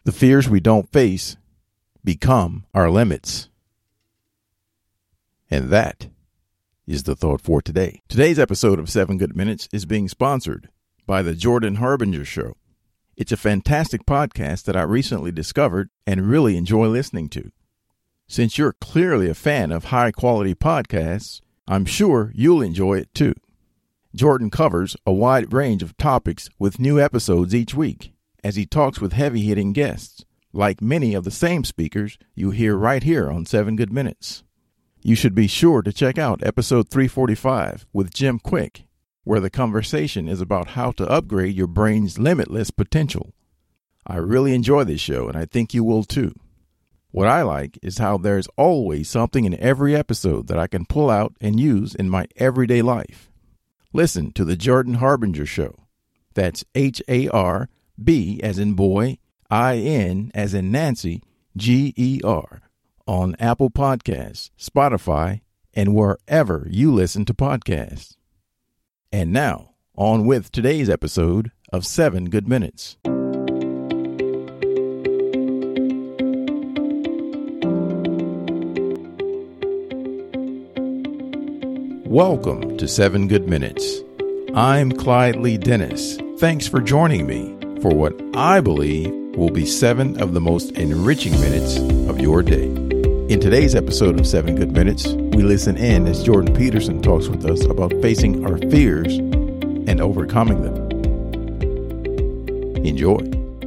The fears we don't face become our limits. And that is the thought for today. Today's episode of 7 Good Minutes is being sponsored by the Jordan Harbinger Show. It's a fantastic podcast that I recently discovered and really enjoy listening to. Since you're clearly a fan of high-quality podcasts, I'm sure you'll enjoy it too. Jordan covers a wide range of topics with new episodes each week as he talks with heavy-hitting guests, like many of the same speakers you hear right here on 7 Good Minutes. You should be sure to check out episode 345 with Jim Quick, where the conversation is about how to upgrade your brain's limitless potential. I really enjoy this show, and I think you will too. What I like is how there's always something in every episode that I can pull out and use in my everyday life. Listen to the Jordan Harbinger Show. That's H-A-R-B as in boy, I-N as in Nancy, G-E-R. On Apple Podcasts, Spotify, and wherever you listen to podcasts. And now, on with today's episode of 7 Good Minutes. Welcome to 7 Good Minutes. I'm Clyde Lee Dennis. Thanks for joining me for what I believe will be 7 of the most enriching minutes of your day. In today's episode of 7 Good Minutes, we listen in as Jordan Peterson talks with us about facing our fears and overcoming them. Enjoy.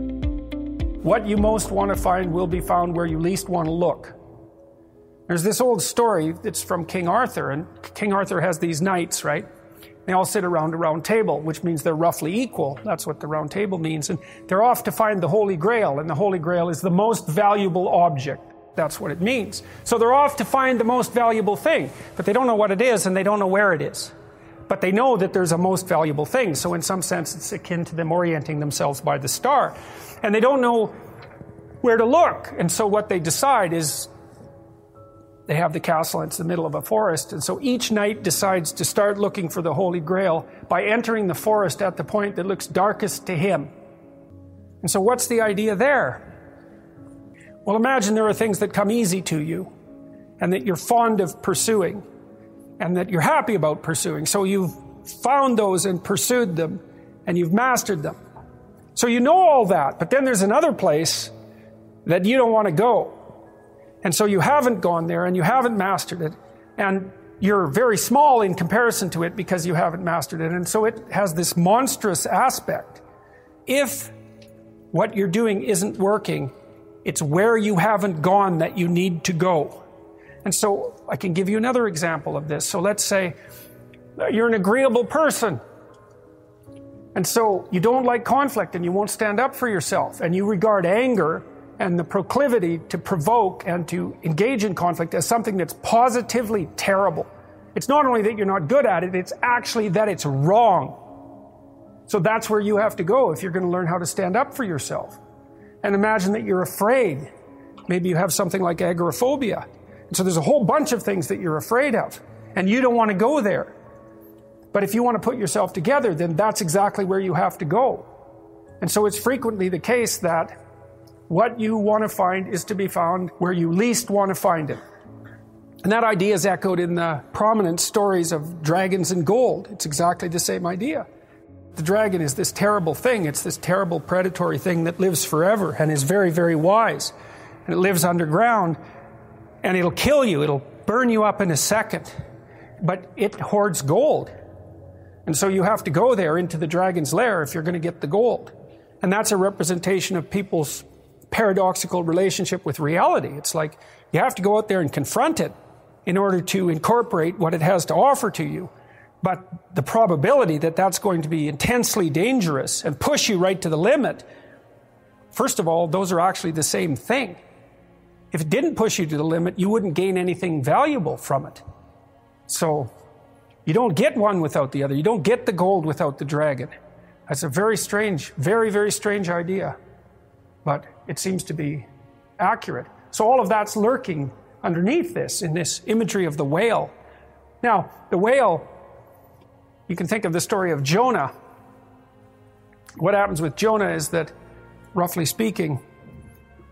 What you most want to find will be found where you least want to look. There's this old story that's from King Arthur, and King Arthur has these knights, right? They all sit around a round table, which means they're roughly equal. That's what the round table means. And they're off to find the Holy Grail, and the Holy Grail is the most valuable object. That's what it means. So they're off to find the most valuable thing, but they don't know what it is and they don't know where it is. But they know that there's a most valuable thing. So in some sense, it's akin to them orienting themselves by the star. And they don't know where to look. And so what they decide is they have the castle, and it's the middle of a forest. And so each knight decides to start looking for the Holy Grail by entering the forest at the point that looks darkest to him. And so what's the idea there? Well, imagine there are things that come easy to you and that you're fond of pursuing and that you're happy about pursuing. So you've found those and pursued them and you've mastered them. So you know all that, but then there's another place that you don't want to go. And so you haven't gone there and you haven't mastered it. And you're very small in comparison to it because you haven't mastered it. And so it has this monstrous aspect. If what you're doing isn't working, it's where you haven't gone that you need to go. And so I can give you another example of this. So let's say you're an agreeable person. And so you don't like conflict and you won't stand up for yourself. And you regard anger and the proclivity to provoke and to engage in conflict as something that's positively terrible. It's not only that you're not good at it, it's actually that it's wrong. So that's where you have to go if you're going to learn how to stand up for yourself. And imagine that you're afraid. Maybe you have something like agoraphobia. And so there's a whole bunch of things that you're afraid of. And you don't want to go there. But if you want to put yourself together, then that's exactly where you have to go. And so it's frequently the case that what you want to find is to be found where you least want to find it. And that idea is echoed in the prominent stories of dragons and gold. It's exactly the same idea. The dragon is this terrible thing. It's this terrible predatory thing that lives forever and is very, very wise. And it lives underground and it'll kill you. It'll burn you up in a second. But it hoards gold. And so you have to go there into the dragon's lair if you're going to get the gold. And that's a representation of people's paradoxical relationship with reality. It's like you have to go out there and confront it in order to incorporate what it has to offer to you. But the probability that that's going to be intensely dangerous and push you right to the limit, first of all, those are actually the same thing. If it didn't push you to the limit, you wouldn't gain anything valuable from it. So you don't get one without the other. You don't get the gold without the dragon. That's a very strange, very, very strange idea. But it seems to be accurate. So all of that's lurking underneath this, in this imagery of the whale. Now, the whale, you can think of the story of Jonah. What happens with Jonah is that, roughly speaking,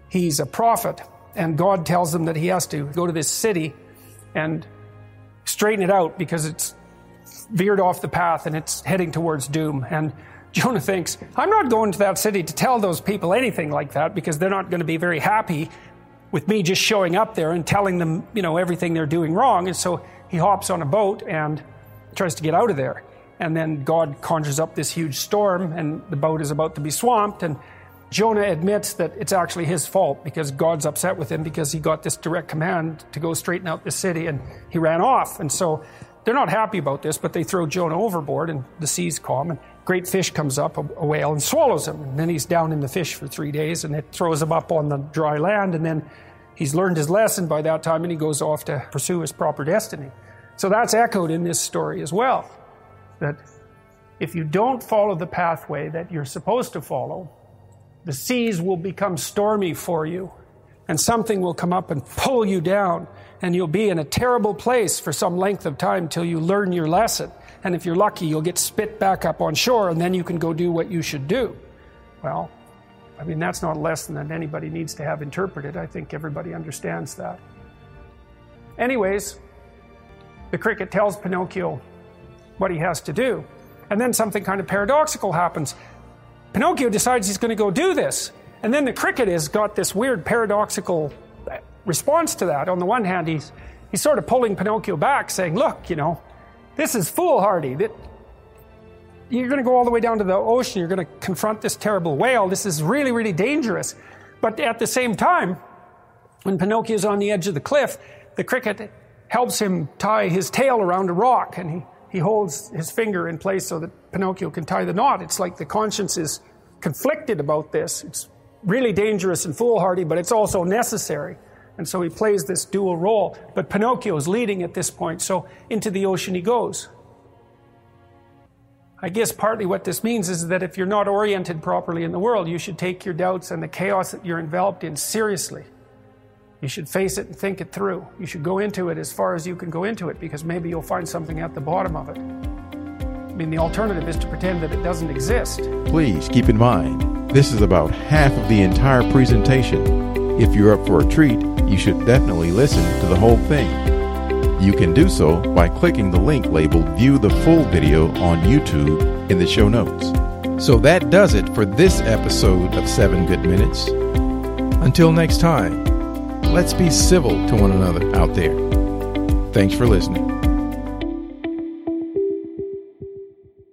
he's a prophet, and God tells him that he has to go to this city and straighten it out because it's veered off the path and it's heading towards doom. And Jonah thinks, I'm not going to that city to tell those people anything like that because they're not going to be very happy with me just showing up there and telling them, everything they're doing wrong. And so he hops on a boat and tries to get out of there. And then God conjures up this huge storm and the boat is about to be swamped. And Jonah admits that it's actually his fault because God's upset with him because he got this direct command to go straighten out the city and he ran off. And so they're not happy about this, but they throw Jonah overboard and the seas calm and great fish comes up, a whale, and swallows him. And then he's down in the fish for 3 days and it throws him up on the dry land. And then he's learned his lesson by that time and he goes off to pursue his proper destiny. So that's echoed in this story as well, that if you don't follow the pathway that you're supposed to follow, the seas will become stormy for you and something will come up and pull you down and you'll be in a terrible place for some length of time till you learn your lesson. And if you're lucky, you'll get spit back up on shore and then you can go do what you should do. Well, that's not a lesson that anybody needs to have interpreted. I think everybody understands that. Anyways, the cricket tells Pinocchio what he has to do. And then something kind of paradoxical happens. Pinocchio decides he's going to go do this. And then the cricket has got this weird paradoxical response to that. On the one hand, he's sort of pulling Pinocchio back, saying, look, this is foolhardy. That you're going to go all the way down to the ocean. You're going to confront this terrible whale. This is really, really dangerous. But at the same time, when Pinocchio's on the edge of the cliff, the cricket helps him tie his tail around a rock. And he holds his finger in place so that Pinocchio can tie the knot. It's like the conscience is conflicted about this. It's really dangerous and foolhardy, but it's also necessary. And so he plays this dual role. But Pinocchio is leading at this point, so into the ocean he goes. I guess partly what this means is that if you're not oriented properly in the world, you should take your doubts and the chaos that you're enveloped in seriously. You should face it and think it through. You should go into it as far as you can go into it because maybe you'll find something at the bottom of it. The alternative is to pretend that it doesn't exist. Please keep in mind, this is about half of the entire presentation. If you're up for a treat, you should definitely listen to the whole thing. You can do so by clicking the link labeled View the Full Video on YouTube in the show notes. So that does it for this episode of 7 Good Minutes. Until next time, let's be civil to one another out there. Thanks for listening.